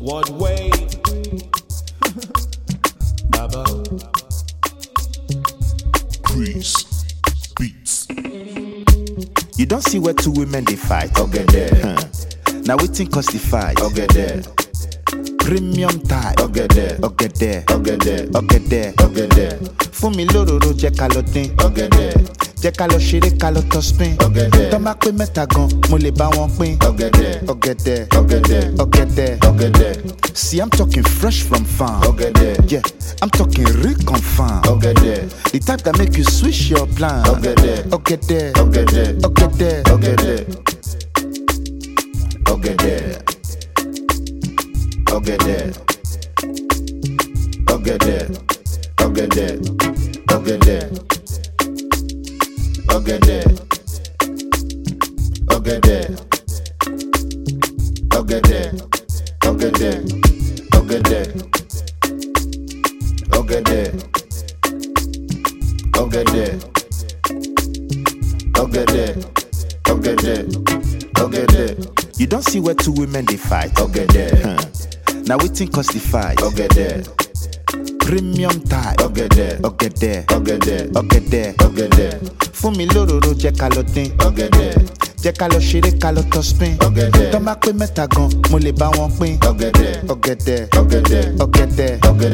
What way? Baba. Chris Beats. You don't see where two women they fight. Okay, there. Now waiting cause the fight. Okay, there. Premium type. Okay, there. Okay there. Okay, there. Okay there. Okay, there. Fún mi lóróró jẹ́ ká lọ dín. Okay, there. Jẹ́ ká lọ ṣeré ká lọ tọ́ spin. Okay, there. Tọ́ bá pé mẹ́ta gan, mo lè bá wọn pín. Okay, there. Okay there. Okay, there. Okay there. Okay, there. See, I'm talking fresh from farm. Okay, there. Yeah, I'm talking real confirm. Okay, there. The type that make you switch your plan. Okay, there. Okay there. Okay, there. Okay there. Okay, there. Okay, there. Okay, there. Okay, there. Okay, there. Okay, there. Okay, there. Okay, there. Okay, there. Okay, there. Okay, there. Okay, there. Okay, there. Okay, there. Okay, there. Okay, there. You don't see where two women they fight. Okay, there. Now waiting cause the fight. Okay, there. Premium type. Okay, there. Okay there. Okay, there. Okay there. Okay, there. Fún mi lóróró jẹ́ ká lọ dín. Okay, there. Jẹ́ ká lọ ṣeré ká lọ tọ́ spin. Okay, there. Tọ́ bá pé mẹ́ta gan, mo lè bá wọn pín. Okay, there. Okay there. Okay, there. Okay there. Okay,